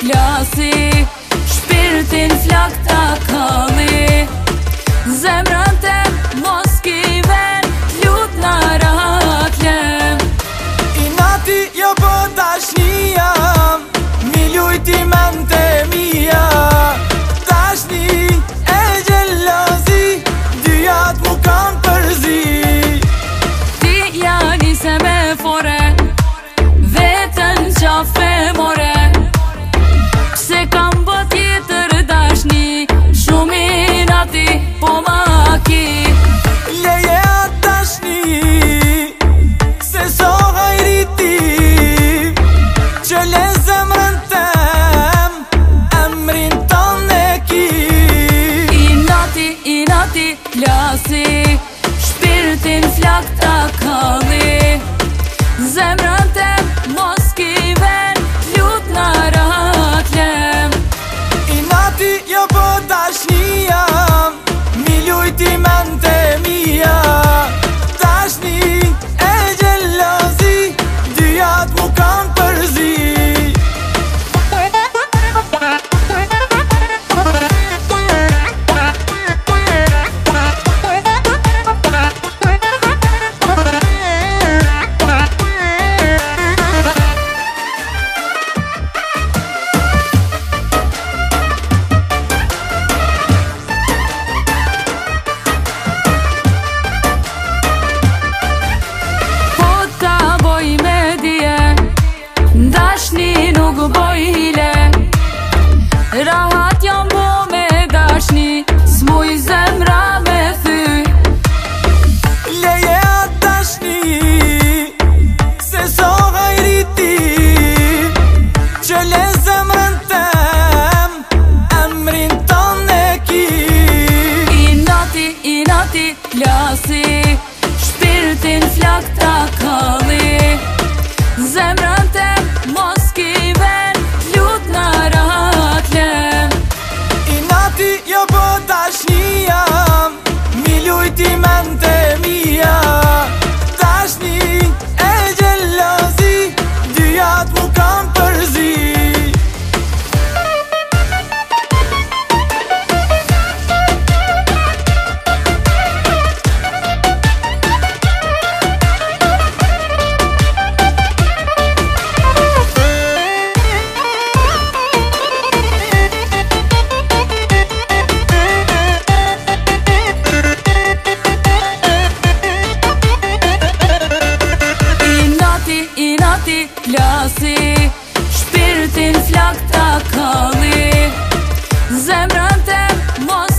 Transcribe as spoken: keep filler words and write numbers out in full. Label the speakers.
Speaker 1: plasi, shpirtin flak ta kalli. Zemrën tem mos ki ven, lut na rahat lem.
Speaker 2: I nati jo po tashnia, mi lujti mente mia. Tashni e gjellozi, dyjat mu kam përzi.
Speaker 1: Ti jani se me fore, vetën qafe more. Pse kam bë tjetër dashni, shumin ati po ma ki.
Speaker 2: Leje atë tashni, se so hajriti, që le zemrën tem, emrin ton e ki.
Speaker 1: I nati, i nati plasi, shpirtin flak ta kalli. Zemrën tem mos ki ven, lut na rahat lem.
Speaker 2: I nati jo po tashnia, mi lujti mente mia. Tashni e gjellozi, dyjat mu kam përzi.
Speaker 1: Dashni nuk boj hile, rahat jam bo me dashni, s'muj zemra me thy.
Speaker 2: Leje atë tashni, se so hajriti, që le zemrën tem, emrin ton e ki.
Speaker 1: I nati, i nati plasi, shpirtin flak ta kalli. Zemrën tem mos ki ven, lut na rahat lem.
Speaker 2: I nati jo po tashnia, mi lujti mente mia. Tashni e gjellozi, dyjat mu kam përzi.
Speaker 1: Plasi, shpirtin flak ta kalli. Zemrën tem mos